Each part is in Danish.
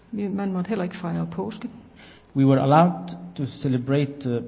Man måtte heller ikke fejre påske. We were allowed to celebrate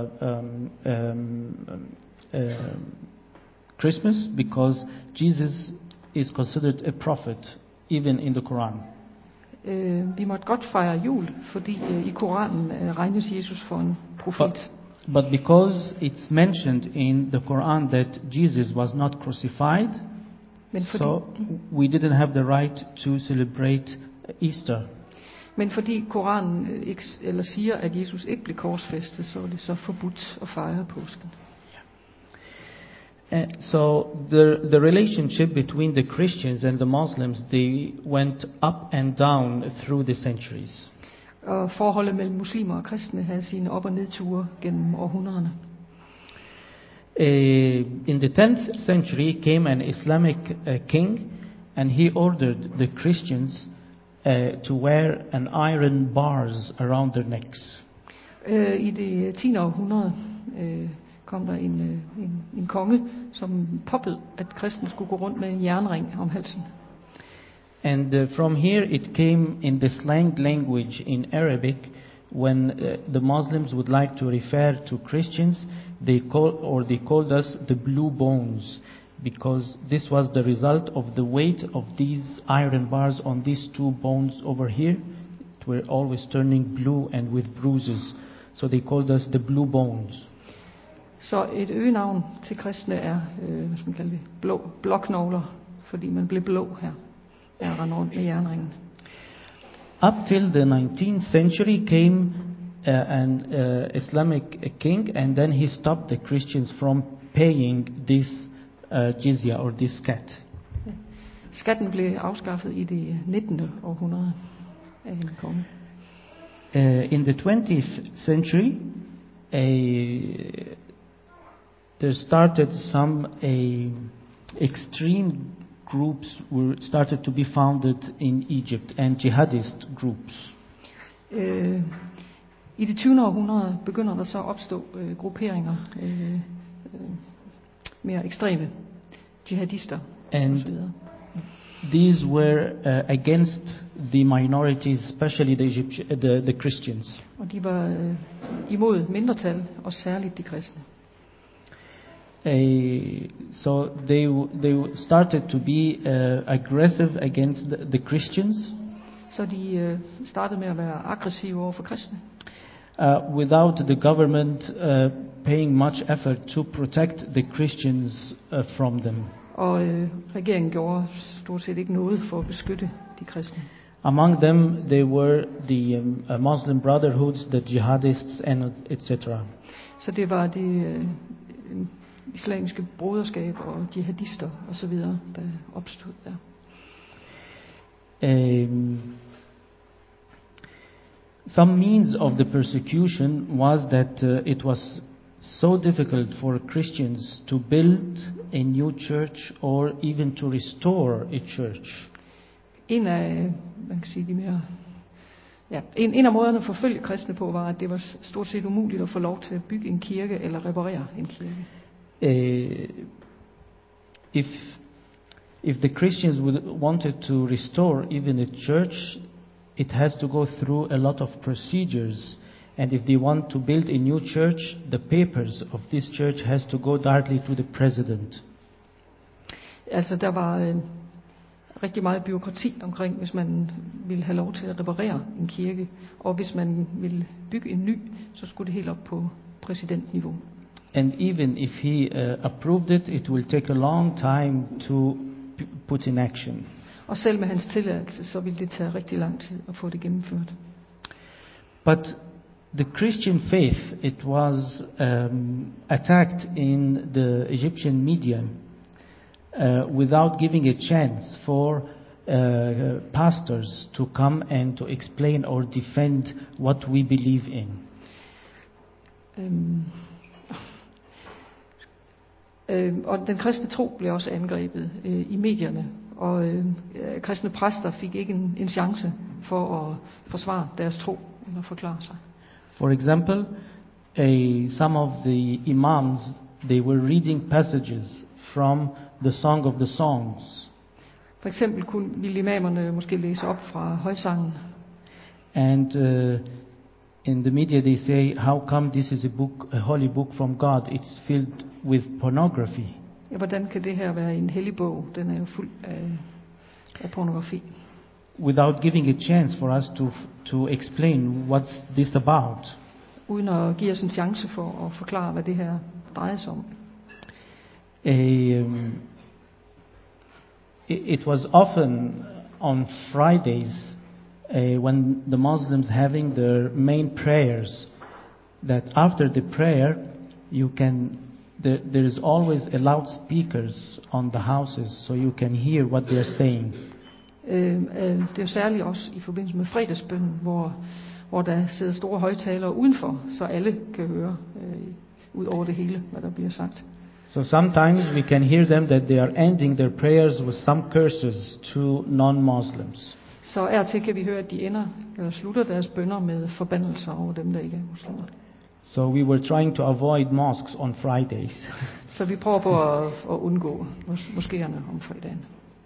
Christmas because Jesus is considered a prophet, even in the Quran. Vi måtte godt fejre jul, fordi i Koranen regnes Jesus for en profet. But because it's mentioned in the Quran that Jesus was not crucified, so we didn't have the right to celebrate Easter. Men fordi Koranen siger, at Jesus ikke blev korsfæstet, så er det så forbudt at fejre påsken. So the relationship between the Christians and the Muslims, they went up and down through the centuries. Og forholdet mellem muslimer og kristne havde sine op- og nedture gennem århundrederne. In the 10th century came an Islamic king, and he ordered the Christians to wear an iron bars around their necks. I det 10. århundrede kom der en konge, som påbød, at kristne skulle gå rundt med en jernring om halsen. And from here it came in the slang language in Arabic. When the Muslims would like to refer to Christians, they called us the blue bones, because this was the result of the weight of these iron bars on these two bones over here. It were always turning blue and with bruises, so they called us the blue bones. Så et øgenavn til kristne er, hvad skal man kalde det, blåknogler, fordi man blev blå her. Jeg render rundt med jernringen. Up till the 19th century came an Islamic king, and then he stopped the Christians from paying this jizya or this skat. Skatten blev afskaffet i det 19. århundrede af en konge. In the 20th century, there started some extreme groups were started to be founded in Egypt, and jihadist groups. I det 20. århundrede begynder der så at opstå grupperinger, mere ekstreme jihadister. And these were against the minorities, especially the Christians. Og de var imod mindretal, og særligt de kristne. So they started to be aggressive against the Christians. Så de startede med at være aggressive over for kristne. Without the government paying much effort to protect the Christians from them. Og regeringen gjorde stort set ikke noget for at beskytte de kristne. Among them, there were the Muslim Brotherhoods, the jihadists, and etc. Så det var det islamiske broderskab og jihadister og så videre, der opstod der. Some means of the persecution was that it was so difficult for Christians to build a new church or even to restore a church. En af måderne at forfølge kristne på var, at det var stort set umuligt at få lov til at bygge en kirke eller reparere en kirke. If the Christians wanted to restore even a church, it has to go through a lot of procedures. And if they want to build a new church, the papers of this church has to go directly to the president. Altså der var rigtig meget bureaukrati omkring, hvis man ville have lov til at reparere en kirke, og hvis man ville bygge en ny, så skulle det helt op på præsidentniveau. And even if he approved it, it will take a long time to put in action. Og selv med hans tilladelse, så ville det tage rigtig lang tid at få det gennemført. But the Christian faith, it was attacked in the Egyptian media without giving a chance for pastors to come and to explain or defend what we believe in. Og den kristne tro blev også angrebet i medierne, og kristne præster fik ikke en chance for at forsvare deres tro eller forklare sig. For example, some of the imams, they were reading passages from the Song of the Songs. For eksempel ville imamerne måske læse op fra højsangen. And in the media they say, how come this is a holy book from God? It's filled with pornography. Ja, hvordan kan det her være en hellig bog? Den er jo fuld af pornografi. Without giving a chance for us to explain what's this about. Uden at give os en chance for at forklare, hvad det her drejer sig om. It was often on Fridays when the Muslims having their main prayers, that after the prayer there is always a loudspeakers on the houses, so you can hear what they are saying. Det er jo særligt også i forbindelse med fredagsbønnen, hvor der sidder store højtalere udenfor, så alle kan høre ud over det hele, hvad der bliver sagt. So sometimes we can hear them that they are ending their prayers with some curses to non-Muslims. Så af og til kan vi høre, at de slutter deres bønner med forbandelser over dem, der ikke er muslimer. So we were trying to avoid mosques on Fridays. Så vi prøver på at undgå moskéerne om fredagen.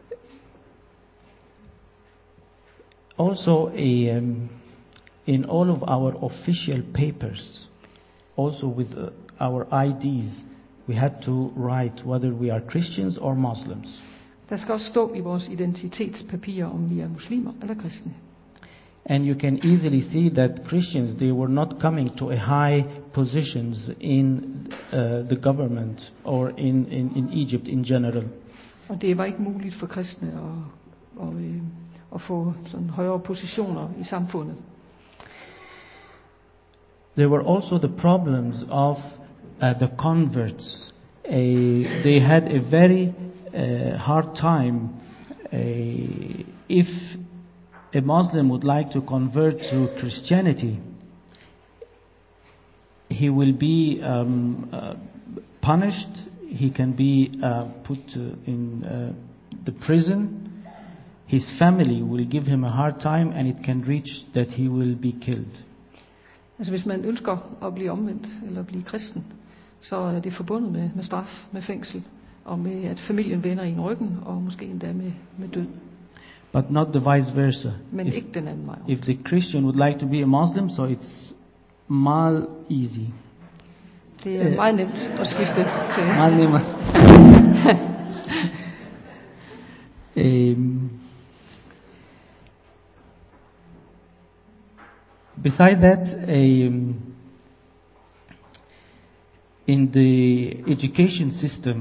Also, in all of our official papers, also with our IDs, we had to write whether we are Christians or Muslims. Der skal også stå i vores identitetspapirer, om vi er muslimer eller kristne. And you can easily see that Christians, they were not coming to a high positions in the government or in Egypt in general. Og det var ikke muligt for kristne at få sådan højere positioner i samfundet. There were also the problems of the converts. They had a very hard time. If a Muslim would like to convert to Christianity, he will be punished. He can be put in the prison. His family will give him a hard time, and it can reach that he will be killed. Altså hvis man ønsker at blive omvendt eller blive kristen, så er det forbundet med straf, med fængsel, og med at familien vender en ryggen, og måske endda med død. But not the vice versa. Men ikke den anden vej. If the Christian would like to be a Muslim, so it's mal easy. Det er meget nemt at skifte til. Mal nemt. Beside that, in the education system,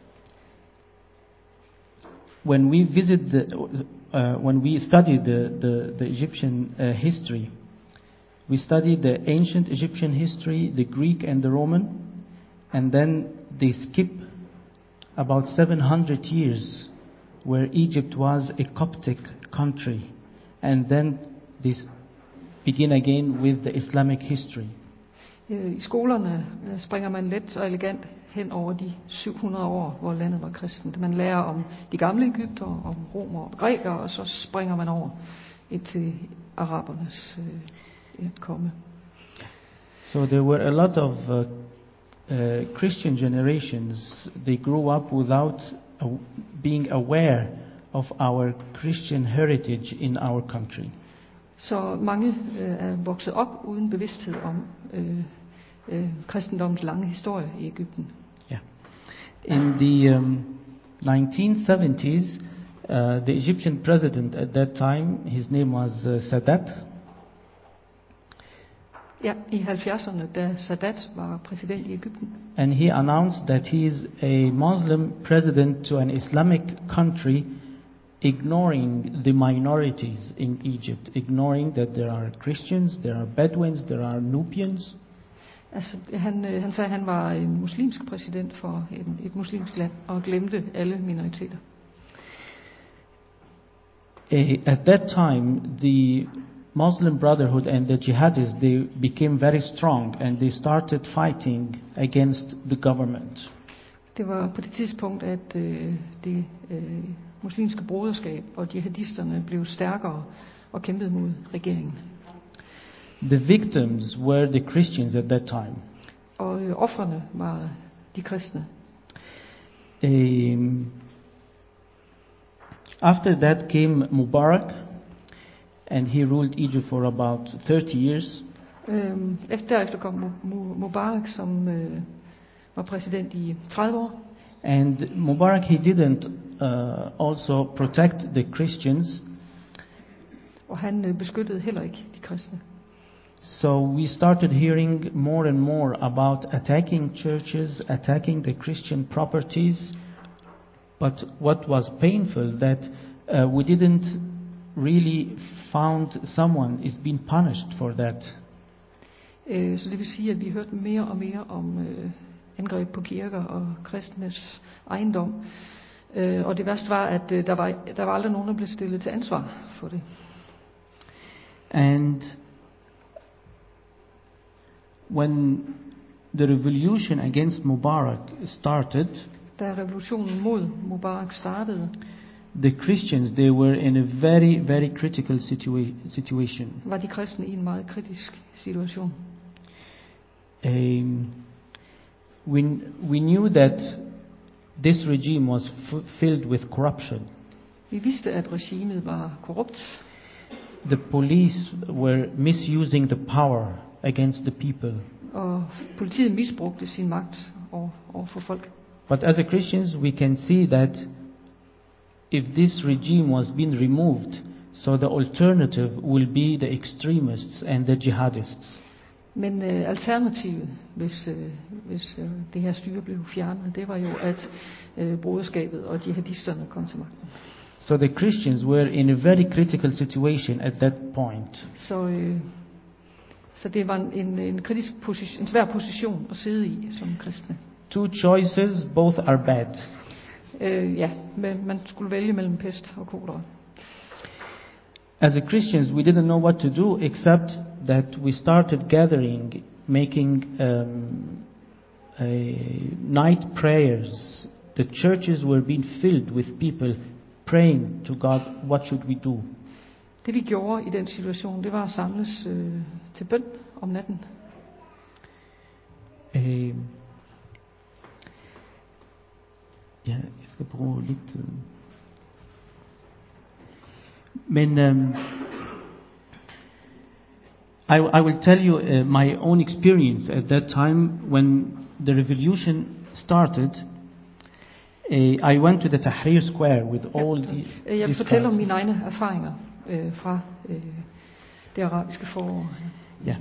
when we when we study the Egyptian history, we study the ancient Egyptian history, the Greek and the Roman, and then they skip about 700 years where Egypt was a Coptic country, and then this begin again with the Islamic history. I skolerne springer man let og elegant hen over de 700 år, hvor landet var kristent. Man lærer om de gamle Egypter, om romer og grækere, og så springer man over indtil arabernes komme. So there were a lot of Christian generations. They grew up without being aware of our Christian heritage in our country. Så mange er vokset op uden bevidsthed om kristendommens lange historie i Egypten. Yeah. In the 1970s, the Egyptian president at that time, his name was Sadat. Ja, i 70'erne, da Sadat var præsident i Egypten. And he announced that he is a Muslim president to an Islamic country, ignoring the minorities in Egypt, ignoring that there are Christians, there are Bedouins, there are Nubians. Altså, han sagde, at han var en muslimsk præsident for et muslimsk land, og glemte alle minoriteter. At that time, the Muslim Brotherhood and the jihadis, they became very strong, and they started fighting against the government. Det var på det tidspunkt, at det muslimske broderskab og jihadisterne blev stærkere og kæmpede mod regeringen. The victims were the Christians at that time. Og ofrene var de kristne. After that came Mubarak, and he ruled Egypt for about 30 years. Derefter kom Mubarak, som var præsident i 30 år. And Mubarak, he didn't also protect the Christians. Og han beskyttede heller ikke de kristne. So we started hearing more and more about attacking churches, attacking the Christian properties. But what was painful that we didn't really found someone is being punished for that. Så det vil sige, at vi hørte mere og mere om angreb på kirker og kristnes ejendom. Og det værste var, at der var aldrig nogen, der blev stillet til ansvar for det. And when the revolution against Mubarak started, da revolutionen mod Mubarak startede, the Christians, they were in a very, very critical situation. Var de kristne i en meget kritisk situation. We knew that this regime was filled with corruption. Vi vidste, at regimet var korrupt. The police were misusing the power against the people. Og politiet misbrugte sin magt over for folk. But as a Christians, we can see that if this regime was being removed, so the alternative will be the extremists and the jihadists. Men alternativet, hvis det her styre blev fjernet, det var jo, at broderskabet og jihadisterne kom til magten. So the Christians were in a very critical situation at that point. Så det var en kritisk position, en svær position at sidde i som kristne. Two choices, both are bad. Ja, men man skulle vælge mellem pest og kolera. As a Christians, we didn't know what to do except that we started gathering, making night prayers. The churches were being filled with people praying to God, what should we do? Det vi gjorde i den situation, det var at samles til bøn om natten. Ja, jeg skal bruge lidt. Men I will tell you my own experience at that time when the revolution started. I went to the Tahrir Square with all the. Jeg vil fortælle om mine egne erfaringer fra det arabiske forår. Ja.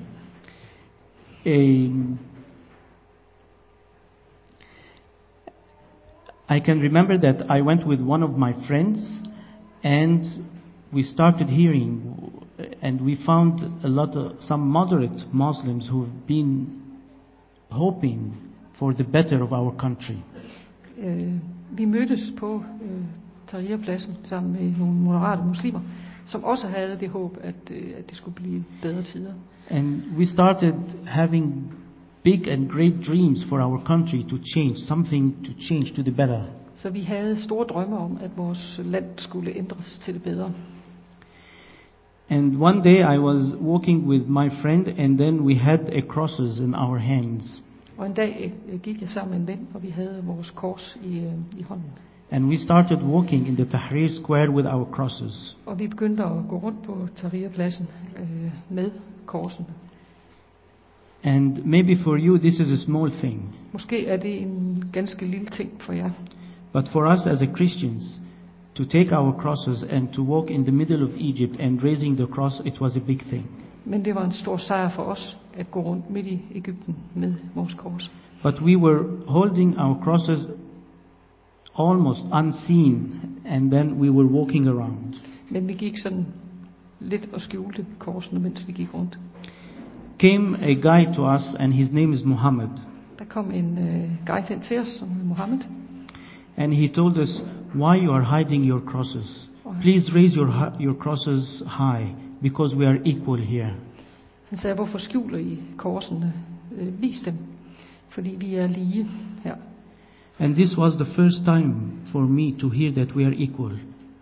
I can remember that I went with one of my friends, and we started hearing, and we found some moderate Muslims who've been hoping for the better of our country. Vi mødtes på Tahrirpladsen sammen med nogle moderate muslimer, som også havde det håb, at det skulle blive bedre tider. And we started having big and great dreams for our country to change, something to change to the better. Så vi havde store drømme om, at vores land skulle ændres til det bedre. And one day I was walking with my friend, and then we had a crosses in our hands. Og en dag gik jeg sammen med en ven, og vi havde vores kors i hånden. And we started walking in the Tahrir Square with our crosses. Og vi begyndte at gå rundt på Tahrirpladsen med korsene. And maybe for you this is a small thing. Måske er det en ganske lille ting for jer. But for us as a Christians, to take our crosses and to walk in the middle of Egypt and raising the cross, it was a big thing. Men det var en stor sejr for os at gå rundt midt i Egypten med vores kors. But we were holding our crosses almost unseen, and then we were walking around. Men vi gik sådan lidt og skjulte korsene, mens vi gik rundt. Came a guy to us, and his name is Muhammad. Der kom en guide hen til os, som hed Muhammad. And he told us, why you are hiding your crosses? Please raise your crosses high, because we are equal here. Han sagde, hvorfor skjuler I korsene? Vis dem, fordi vi er lige her. And this was the first time for me to hear that we are equal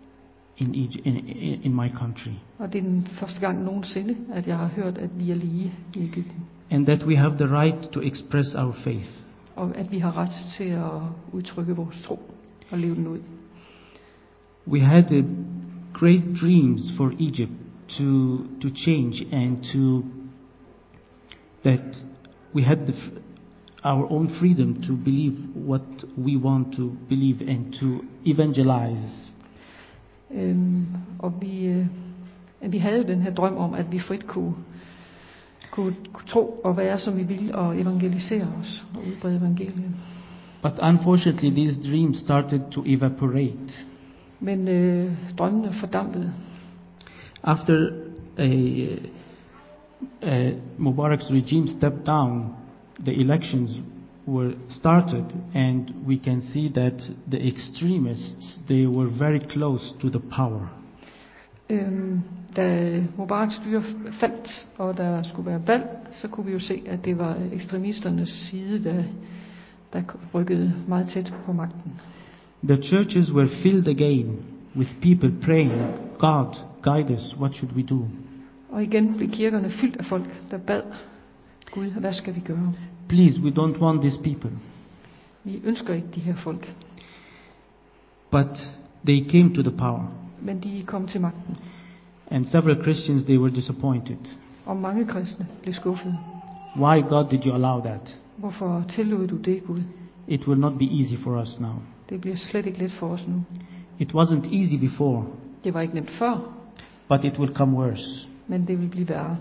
in my country. Og det er den første gang nogensinde, at jeg har hørt, at vi er lige i Egypten. And that we have the right to express our faith. Og at vi har ret til at udtrykke vores tro og leve den ud. We had great dreams for Egypt to change and that we had our own freedom to believe what we want to believe and to evangelize. Og vi havde jo den her drøm om, at vi frit kunne tro og være, som vi ville, og evangelisere os og udbrede evangeliet. But unfortunately, these dreams started to evaporate. Men drømmene fordampede. After Mubarak's regime stepped down, the elections were started, and we can see that the extremists, they were very close to the power. Da Mubaraks styre faldt, og der skulle være valg, så kunne vi jo se, at det var ekstremisternes side, der rykkede meget tæt på magten. The churches were filled again with people praying, God, guide us, what should we do? Og igen blev kirkerne fyldt af folk, der bad Gud, hvad skal vi gøre? Please, we don't want these people. Vi ønsker ikke de her folk. But they came to the power. Men de kom til magten. And several Christians, they were disappointed. Og mange kristne blev skuffede. Why, God, did you allow that? Hvorfor tillod du det, Gud? It will not be easy for us now. Det bliver slet ikke let for os nu. It wasn't easy before. Det var ikke nemt før. But it will come worse. Men det vil blive værre.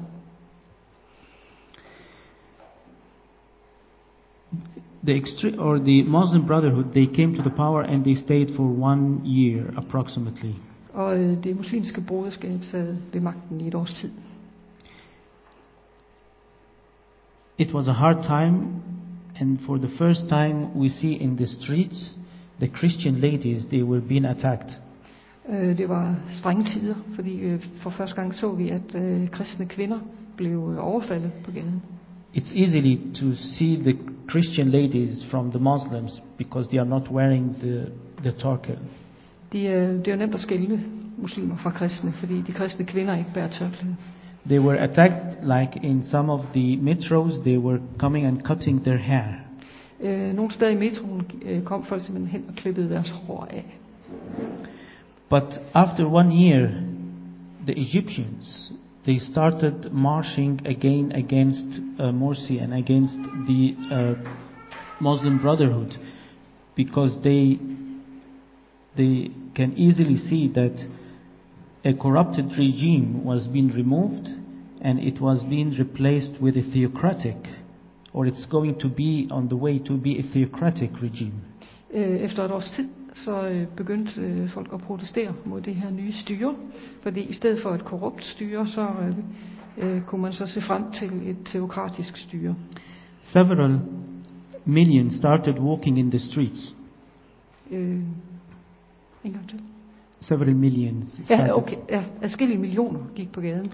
The Muslim Brotherhood, they came to the power and they stayed for 1 year approximately. Og det muslimske broderskab sad ved magten i et års tid. It was a hard time, and for the first time we see in the streets the Christian ladies, they were being attacked. Det var strenge tider, fordi for første gang så vi, at kristne kvinder blev overfaldet på gaden. It's easy to see the Christian ladies from the Muslims because they are not wearing the turqa. Det er jo nemt at skelne muslimer fra kristne, fordi de kristne kvinder ikke bærer tørklæde. They were attacked like in some of the metros. They were coming and cutting their hair. Nogle steder i metroen kom folk simpelthen hen og klippede deres hår af. But after 1 year, the Egyptians, they started marching again against Morsi and against the Muslim Brotherhood, because they can easily see that a corrupted regime was being removed and it was being replaced with a theocratic, or it's going to be on the way to be a theocratic regime. Efter et års tid, så begyndte folk at protestere mod det her nye styre, fordi i stedet for et korrupt styre, så kunne man så se frem til et teokratisk styre. Several millions started walking in the streets. Several millions. Ja, okay. Ja, adskillige millioner gik på gaden.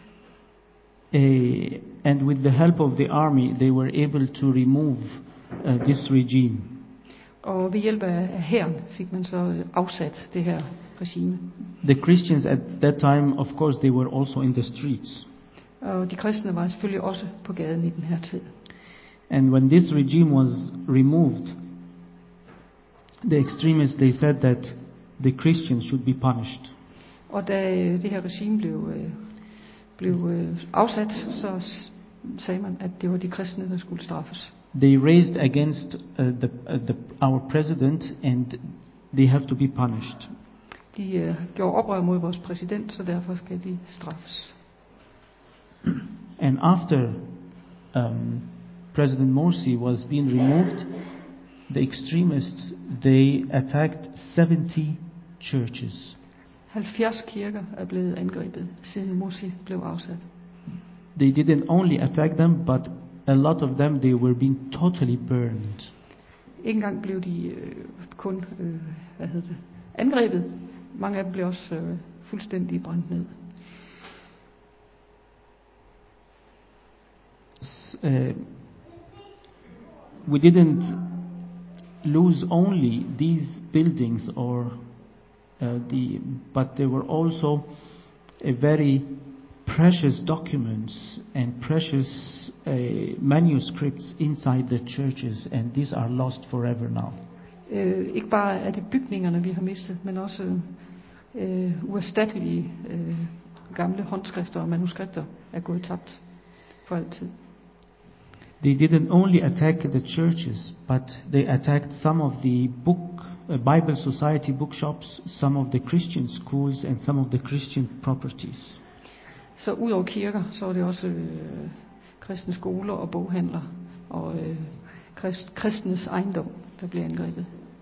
And with the help of the army, they were able to remove this regime. Og ved hjælp af hæren fik man så afsat det her regime. The Christians at that time, of course, they were also in the streets. Og de kristne var selvfølgelig også på gaden i den her tid. And when this regime was removed, the extremists, they said that the Christians should be punished. Og da det her regime blev afsat, så sagde man, at det var de kristne, der skulle straffes. They raised against our president, and they have to be punished. De gjorde oprør mod vores præsident, så derfor skal de straffes. And after President Morsi was being removed, the extremists, they attacked 70 churches. 70 kirker er blevet angrebet, siden Morsi blev afsat. They didn't only attack them, but a lot of them, they were being totally burned. Ikke engang blev de kun angrebet. Mange af dem blev også fuldstændig brændt ned. We didn't lose only these buildings but there were also a very precious documents and precious manuscripts inside the churches, and these are lost forever now. Ikke bare er det bygningerne vi har mistet, men også uerstattelige gamle håndskrifter og manuskripter er gået tabt for altid. They didn't only attack the churches, but they attacked some of the Bible Society bookshops, some of the Christian schools, and some of the Christian properties. Så ud over kirker, så var det også kristne skoler og boghandler og kristnes ejendom, der blev angrebet.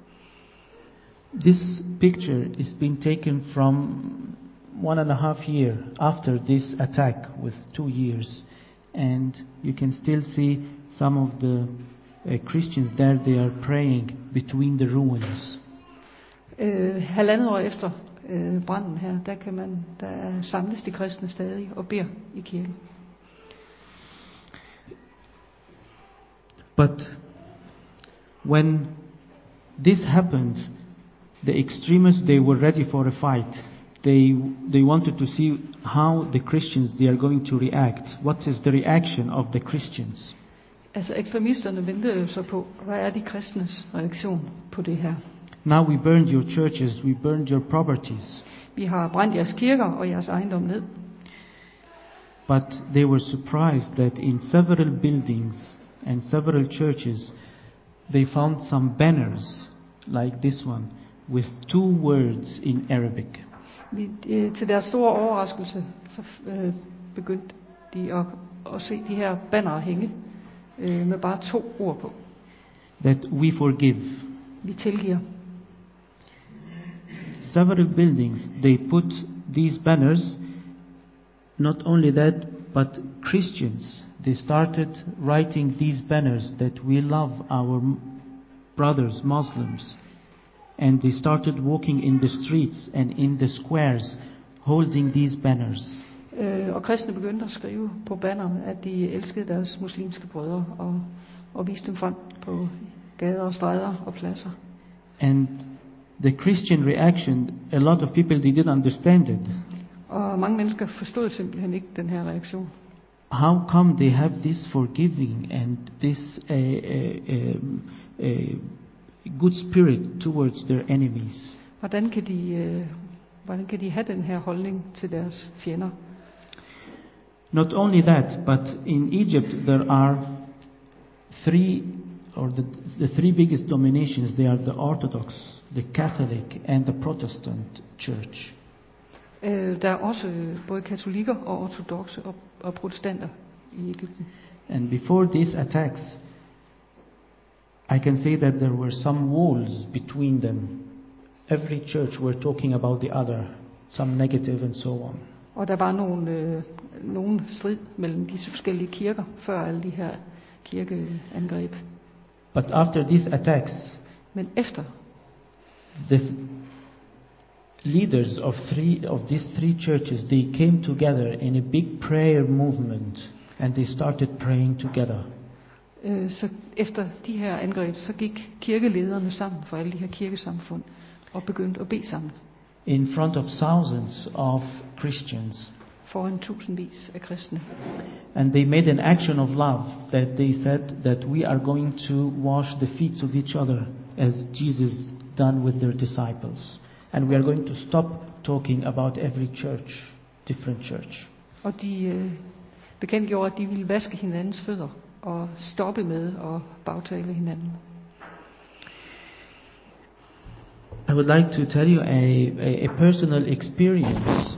This picture is being taken from 1.5 years after this attack, with 2 years, and you can still see some of the Christians there. They are praying between the ruins. 1,5 år efter branden her, der samles de kristne stadig og beder i kirken. But when this happened, the extremists, they were ready for a fight. They wanted to see how the Christians, they are going to react. What is the reaction of the Christians? Altså ekstremisterne ventede jo så på, hvad er de kristnes reaktion på det her? Now we burned your churches, we burned your properties. Vi har brændt jeres kirker og jeres ejendom ned. But they were surprised that in several buildings and several churches, they found some banners like this one with 2 words in Arabic. Til deres store overraskelse, så begyndte de at se de her bannere hænge med bare 2 ord på. That we forgive. Vi tilgiver. Several buildings, they put these banners. Not only that, but Christians, they started writing these banners that we love our brothers, Muslims. And they started walking in the streets and in the squares, holding these banners. Og kristne begyndte at skrive på bannerne, at de elskede deres muslimske brødre og viste dem frem på gader og stræder og pladser. And the Christian reaction, a lot of people, they didn't understand it. Og mange mennesker forstod simpelthen ikke den her reaktion. How come they have this forgiving and this good spirit towards their enemies? Hvordan kan de have den her holdning til deres fjender? Not only that, but in Egypt there are 3, or the 3 biggest dominations. They are the Orthodox, the Catholic, and the Protestant Church. Der er også både katolikker og ortodokse og protestanter i Egypten. And before these attacks, I can say that there were some walls between them. Every church were talking about the other, some negative and so on. Og der var nogen strid mellem disse forskellige kirker før alle de her kirkeangreb. But after these attacks, men efter the leaders of these 3 churches, they came together in a big prayer movement, and they started praying together. Så efter de her angreb, så gik kirkelederne sammen for alle de her kirkesamfund og begyndte at bede sammen. In front of thousands of Christians. Foran tusindvis af kristne. And they made an action of love that they said that we are going to wash the feet of each other as Jesus done with their disciples. And we are going to stop talking about every church, different church. Og de bekendtgjorde, at de ville vaske hinandens fødder og stoppe med at bagtale hinanden. I would like to tell you a personal experience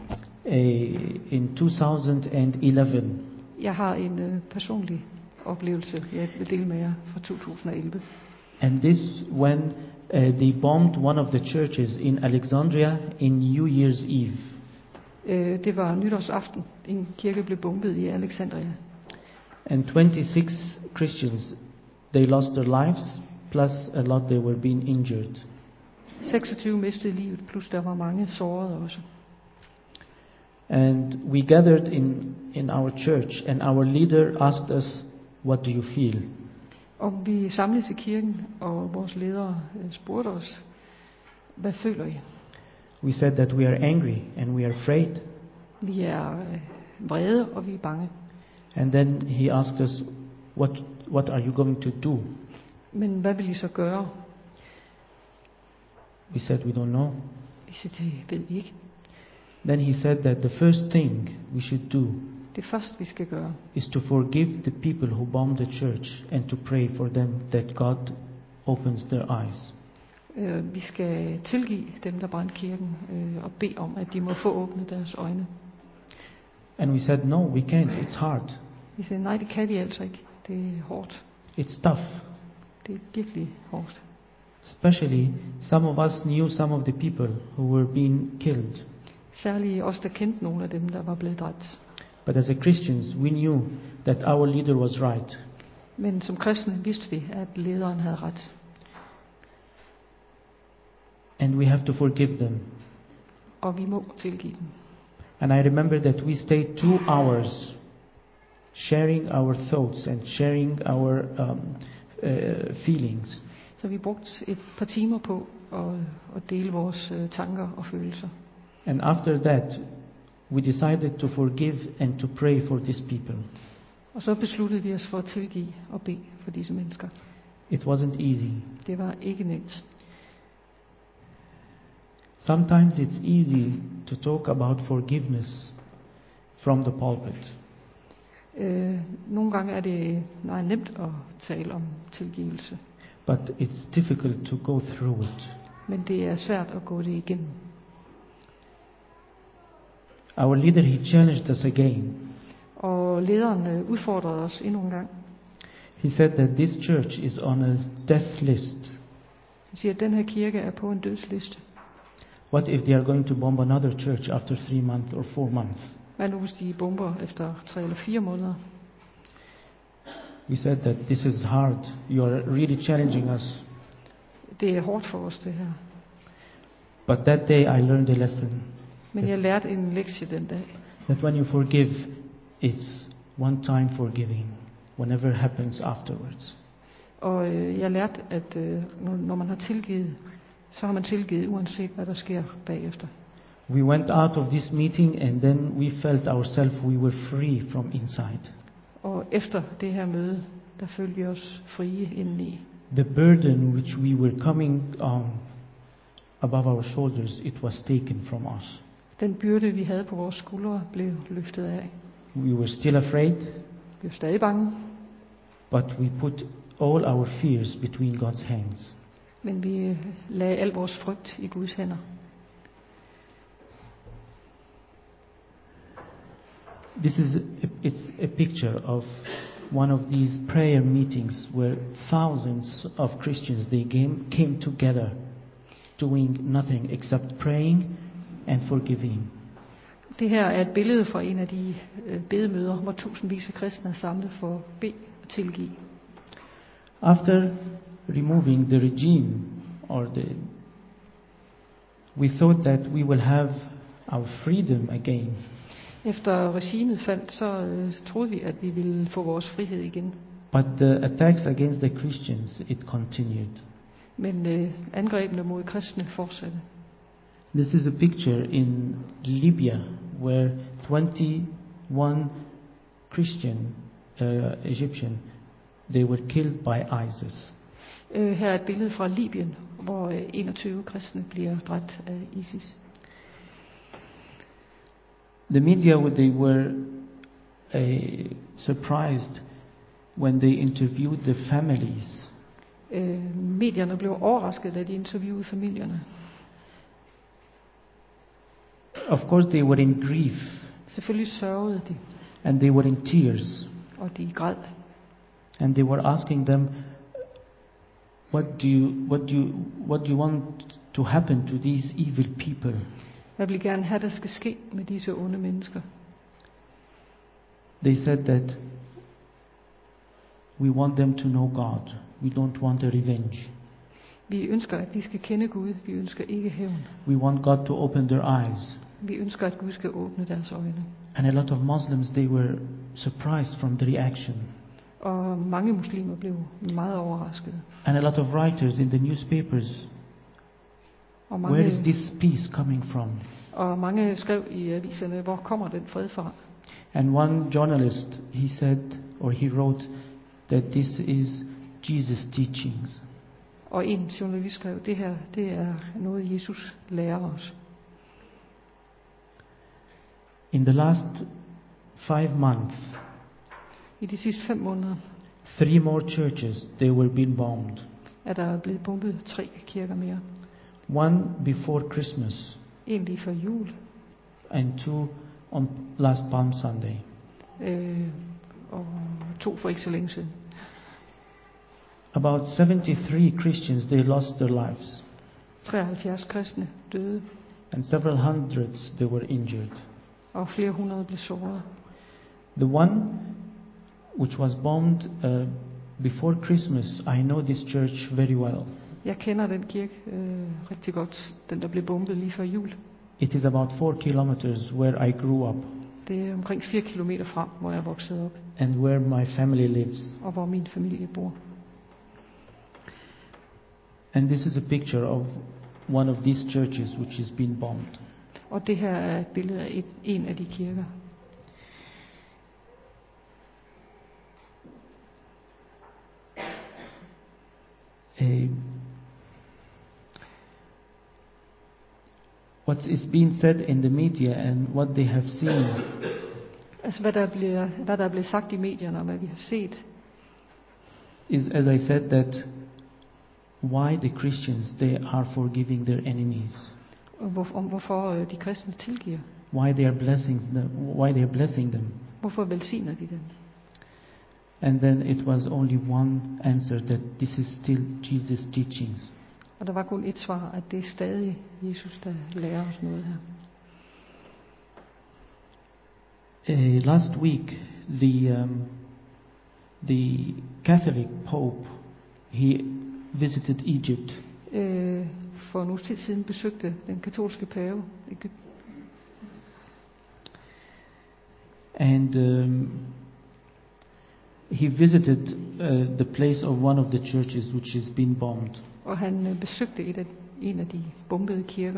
in 2011. Jeg har en personlig oplevelse, jeg vil dele med jer fra 2011. And this when they bombed one of the churches in Alexandria in New Year's Eve. Det var nytårsaften. En kirke blev bombet i Alexandria. And 26 Christians, they lost their lives, plus a lot they were being injured. 26 mistede livet, plus der var mange sårede også. And we gathered in our church, and our leader asked us, "What do you feel?" Og vi samledes i kirken, og vores ledere spurgte os, hvad føler I? We said that we are angry and we are afraid. Vi er vrede, og vi er bange. And then he asked us, what are you going to do? Men hvad vil I så gøre? We said we don't know. Vi sagde, det ved vi ikke. then he said that the first thing we should do Det første, vi skal gøre, is to forgive the people who bombed the church and to pray for them that God opens their eyes. vi skal tilgive dem, der brændte kirken, og bede om, at de må få åbnet deres øjne. And we said, no, we can't, it's hard. Vi sagde, nej, det kan vi altså ikke. Det er hårdt. It's tough. Det er virkelig hårdt. Especially some of us knew some of the people who were being killed. Særligt os, der kendte nogle af dem, der var blevet dræbt. But as a Christians, we knew that our leader was right. Men som kristne vidste vi, at lederen havde ret. And we have to forgive them. Og vi må tilgive dem. And I remember that we stayed 2 hours sharing our thoughts and sharing our feelings. Så vi brugte et par timer på at dele vores tanker og følelser. And after that, we decided to forgive and to pray for these people. Og så besluttede vi os for at tilgive og bede for disse mennesker. It wasn't easy. Det var ikke nemt. Sometimes it's easy to talk about forgiveness from the pulpit. Nogle gange er det meget nemt at tale om tilgivelse. But it's difficult to go through it. Men det er svært at gå det igennem. Our leader, he challenged us again. Og lederen udfordrede os endnu en gang. He said that this church is on a death list. Han siger, at den her kirke er på en dødsliste. What if they are going to bomb another church after 3 months or 4 months? Hvad nu hvis de bomber efter 3 eller 4 måneder? We said that this is hard. You are really challenging us. Det er hårdt for os, det her. But that day I learned a lesson. Men jeg lærte en lektie den dag. That when you forgive, it's one time forgiving. Whatever happens afterwards. Og jeg lærte, at når man har tilgivet, så har man tilgivet uanset hvad der sker bagefter. We went out of this meeting and then we felt ourselves we were free from inside. Og efter det her møde, der følte vi os frie indeni. The burden which we were coming on above our shoulders, it was taken from us. Den byrde, vi havde på vores skuldre, blev løftet af. We were still afraid, Vi var stadig bange, but we put all our fears between God's hands. men vi lagde al vores frygt i Guds hænder. This is it's a picture of one of these prayer meetings where thousands of Christians they came together doing nothing except praying and forgiving. Det her er et billede fra en af de bedemøder, hvor tusindvis af kristne er samlet for at bede og tilgive. After removing the regime we thought that we will have our freedom again. Efter regimet faldt, så troede vi, at vi ville få vores frihed igen. But the attacks against the Christians, it continued. Men angrebene mod kristne fortsatte. This is a picture in Libya where 21 Christian Egyptian, they were killed by ISIS. Her er et billede fra Libyen, hvor 21 kristne bliver dræbt af ISIS. The media, they were surprised when they interviewed the families. Medierne blev overrasket, da de interviewede familierne. Of course, they were in grief. Selvfølgelig sørgede de. And they were in tears. Og de græd. And they were asking them, what do you want to happen to these evil people? Jeg vil gerne have, der skal ske med disse onde mennesker. They said that we want them to know God. We don't want a revenge. Vi ønsker, at de skal kende Gud. Vi ønsker ikke hævn. We want God to open their eyes. Vi ønsker, at Gud skal åbne deres øjne. And a lot of Muslims, they were surprised from the reaction. Og mange muslimer blev meget overraskede. And a lot of writers in the newspapers, og mange, where is this peace coming from? Og mange skrev i aviserne, hvor kommer den fred fra? And one journalist, he said, or he wrote, that this is Jesus' teachings. Og en journalist skrev, det her, det er noget Jesus lærer os. In the last 5 months, I de sidste 5 måneder 3 more churches, they were being bombed. er der blevet bombet 3 kirker mere. One before Christmas, En lige før jul, and 2 on last Palm Sunday. og 2 for ikke så længe siden. About 73 Christians, they lost their lives, 73 kristne døde, and several hundreds, they were injured. og flere hundrede blev såret. The one which was bombed before Christmas, I know this church very well. Jeg kender den kirke rigtig godt, den der blev bombet lige før jul. It is about 4 kilometers where I grew up Det er omkring 4 kilometer fra, hvor jeg voksede op, and where my family lives. og hvor min familie bor. And this is a picture of one of these churches which is being bombed. Og det her er et billede af en af de kirker. What is being said in the media and what they have seen Altså hvad der bliver sagt i medierne, og hvad vi har set, is, as I said, that why the Christians, they are forgiving their enemies, og hvorfor de kristne tilgiver. why they are blessing them. Hvorfor velsigner de dem? And then it was only one answer, that this is still Jesus' teachings. Og der var kun et svar, at det er stadig Jesus, der lærer os noget her. Last week, the Catholic Pope, he visited Egypt, For en uges tid siden besøgte den katolske pave Egypten. and he visited the place of one of the churches which has been bombed. Og han besøgte en af de bombede kirker.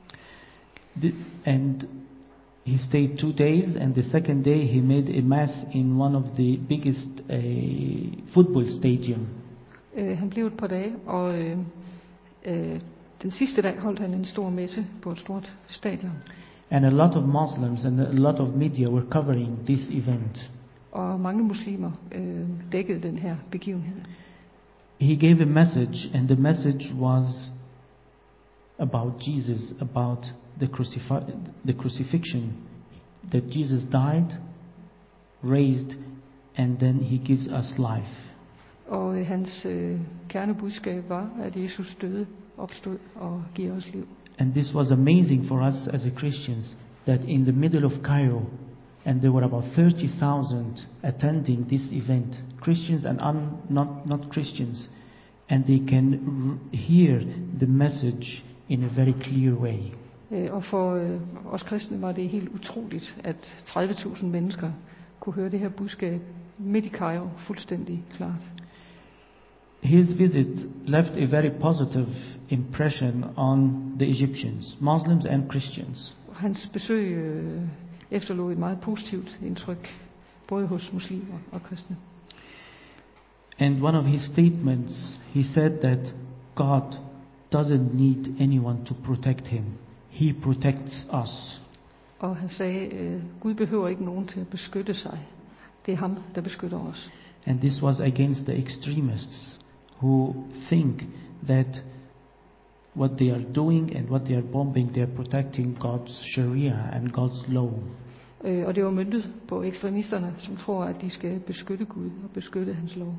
And he stayed 2 days, and the second day he made a mass in one of the biggest football stadium. Han blev et par dage, og den sidste dag holdt han en stor messe på et stort stadion. And a lot of Muslims and a lot of media were covering this event. Og mange muslimer dækkede den her begivenhed. He gave a message, and the message was about Jesus, about the crucifixion, that Jesus died, raised, and then he gives us life. Og hans kernebudskab var, at Jesus døde, opstod og giver os liv. And this was amazing for us as a Christians, that in the middle of Cairo, and there were about 30,000 attending this event, Christians and not Christians, and they can hear the message in a very clear way. Og for os kristne var det helt utroligt, at 30.000 mennesker kunne høre det her budskab midt i Cairo fuldstændig klart. His visit left a very positive impression on the Egyptians, Muslims and Christians. Hans besøg efterlod et meget positivt indtryk, både hos muslimer og kristne. And one of his statements, he said that God doesn't need anyone to protect him. He protects us. Og han sagde, Gud behøver ikke nogen til at beskytte sig. Det er ham, der beskytter os. And this was against the extremists who think that what they are doing and what they are bombing, they are protecting God's Sharia and God's law. Og det var møntet på ekstremisterne, som tror, at de skal beskytte Gud og beskytte hans lov.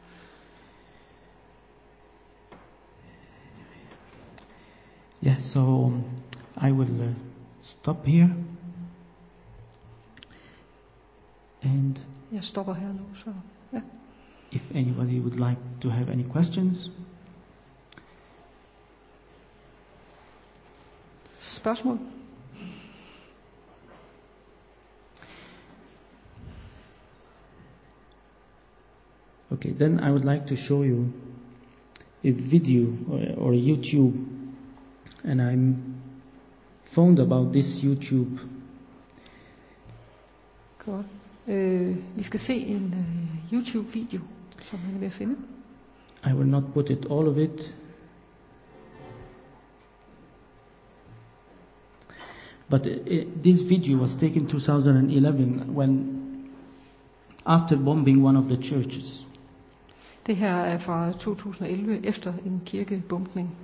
Yeah, so I will stop here. And Jeg stopper her nu, så ja. if anybody would like to have any questions. Spørgsmål? Okay, then I would like to show you a video or a YouTube, and I'm found about this YouTube. Godt. Vi skal se en YouTube-video, som han er ved at finde. I will not put it all of it. But this video was taken 2011 when after bombing one of the churches. Det her er fra 2011 efter en kirkebombning.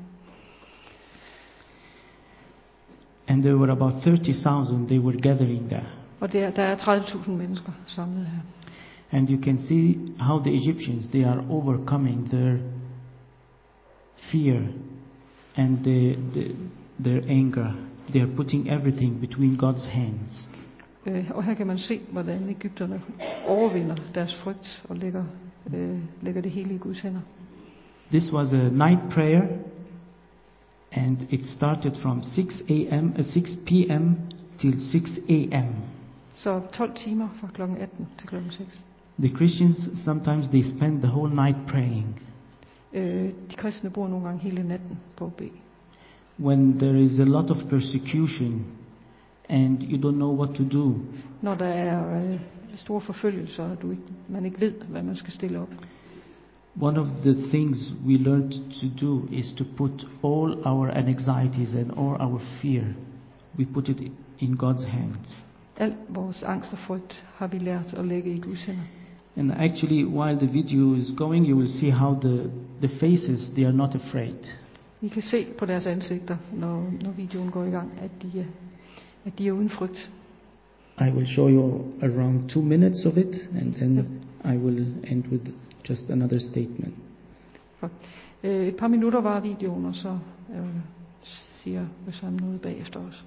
And there were about 30,000, they were gathering there. Og der er 30.000 mennesker samlet her. And you can see how the Egyptians, they are overcoming their fear and their anger. They are putting everything between God's hands. Og her kan man se, hvordan egypterne overvinder deres frygt og lægger det hele i Guds hænder. This was a night prayer, and it started from 6 p.m. till 6 a.m. Så 12 timer fra klokken 18 til klokken 6. The Christians, sometimes they spend the whole night praying. De kristne bruger nogle gange hele natten på at bede. When there is a lot of persecution and you don't know what to do, Når der er store forfølgelser, og man ikke ved, hvad man skal stille op. one of the things we learned to do is to put all our anxieties and all our fear, we put it in God's hands. Al vores angst og frygt har vi lært at lægge i Guds hænder. And actually, while the video is going, you will see how the faces, they are not afraid. I kan se på deres ansigter, når videoen går i gang, at de er uden frygt. I will show you around 2 minutes of it, and then I will end with just another statement. Et par minutter var videoen, og så siger Wissam noget bagefter os.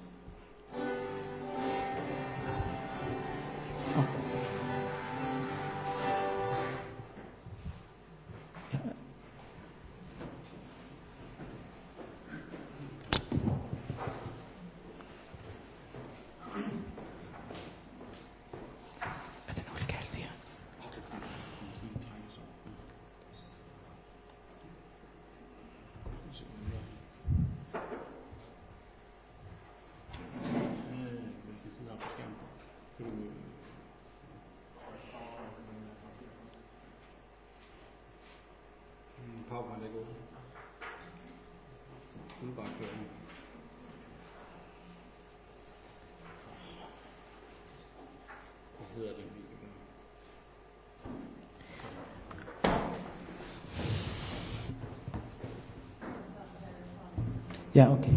Yeah, okay.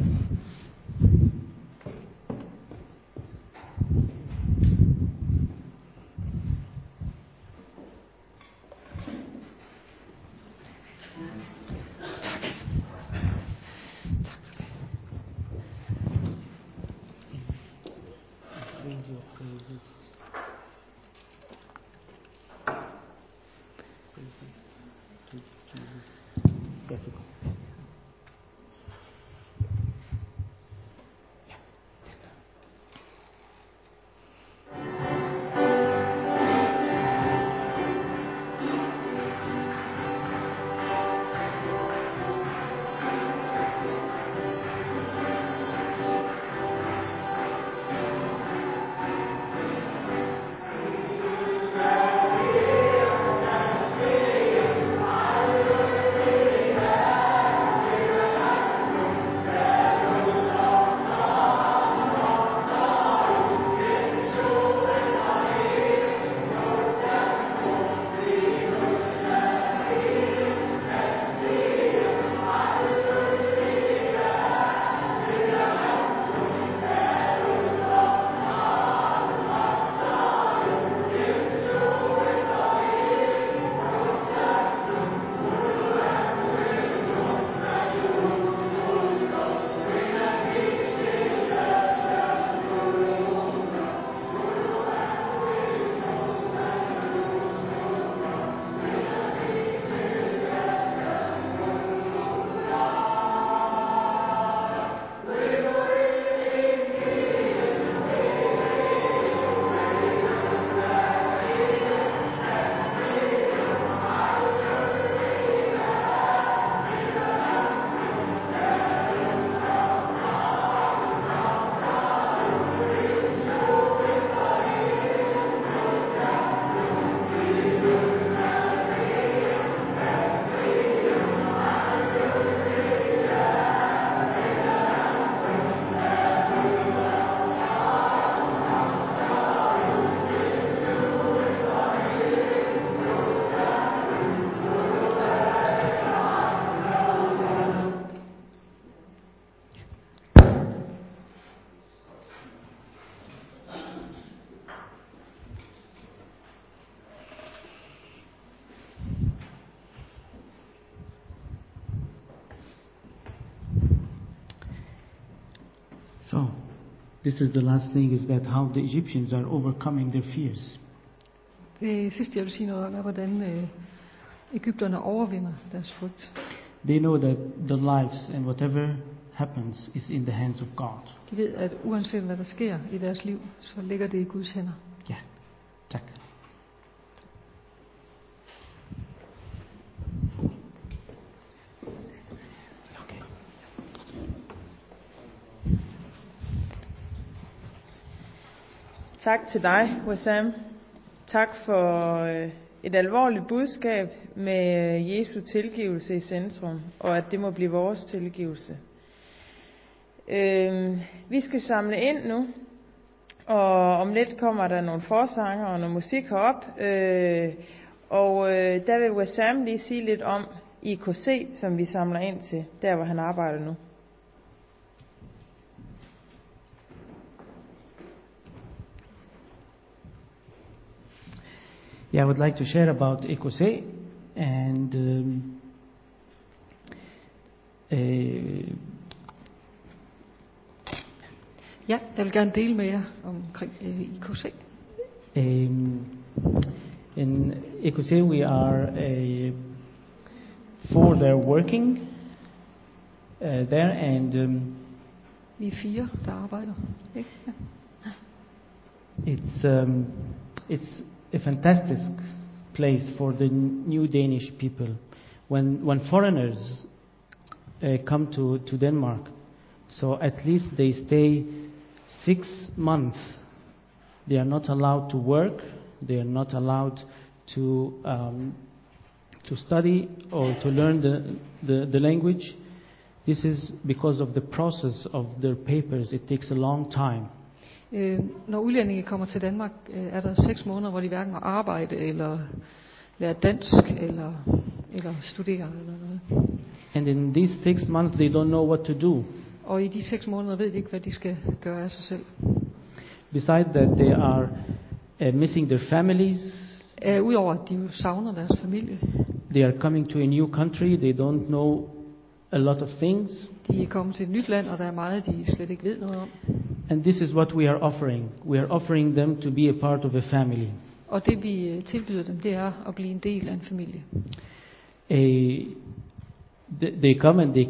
So, this is the last thing, is that how the Egyptians are overcoming their fears. Det sidste, jeg vil sige noget om, er, hvordan Egypterne overvinder deres frygt. They know that the lives and whatever happens is in the hands of God. De ved, at uanset hvad der sker i deres liv, så ligger det i Guds hænder. Ja, tak. Tak til dig, Wissam. Tak for et alvorligt budskab med Jesu tilgivelse i centrum, og at det må blive vores tilgivelse. Vi skal samle ind nu, og om lidt kommer der nogle forsanger og noget musik herop. Og der vil Wissam lige sige lidt om IKC, som vi samler ind til, der hvor han arbejder nu. Yeah, I would like to share about EcoC, and Ja, jeg vil gerne dele med jer omkring IKC. In EcoC we are 4 that are working there, and Vi er 4, der arbejder. Ikke? Ja. it's a fantastic place for the new Danish people. When foreigners come to Denmark, so at least they stay 6 months. They are not allowed to work. They are not allowed to study or to learn the language. This is because of the process of their papers. It takes a long time. Når udlændinge kommer til Danmark, er der 6 måneder, hvor de hverken må arbejde eller lære dansk eller studere eller noget. And in these 6 months they don't know what to do. Og i de 6 måneder ved de ikke, hvad de skal gøre af sig selv. Besides that, they are missing their families. Udover at de jo savner deres familie. They are coming to a new country. They don't know a lot of things. De er kommet til et nyt land, og der er meget, de slet ikke ved noget om. And this is what we are offering. We are offering them to be a part of a family. Og det vi tilbyder dem, det er at blive en del af en familie. They come and they